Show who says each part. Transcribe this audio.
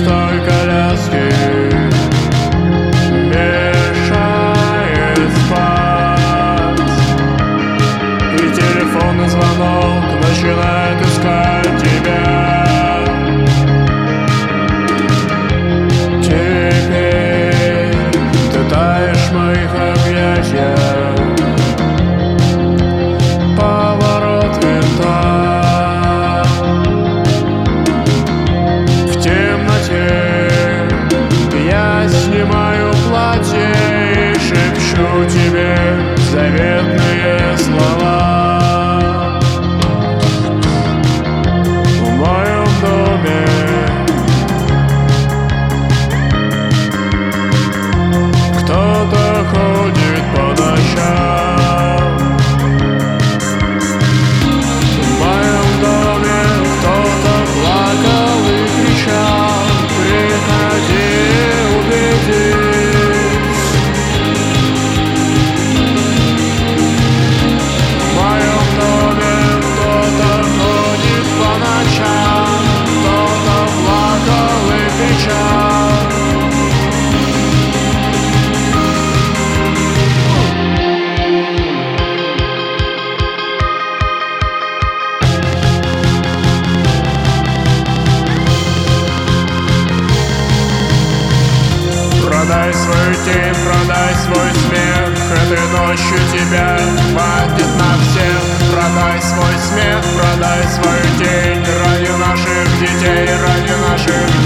Speaker 1: той коляски мешает спать, и телефонный звонок начинает искать тебя. Теперь ты таешь в моих объятиях. Поворот винта. В темноте я снимаю платье и шепчу тебе заветные слова. В моем доме кто-то ходит по ночам. В моем доме кто-то плакал и кричал: приходи, убедись. В моем доме кто-то ходит по ночам, кто-то плакал и кричал. Продай свою тень, продай свой смех. Этой ночью тебя хватит на всех. Продай свой смех, продай свою тень. Ради наших детей, ради наших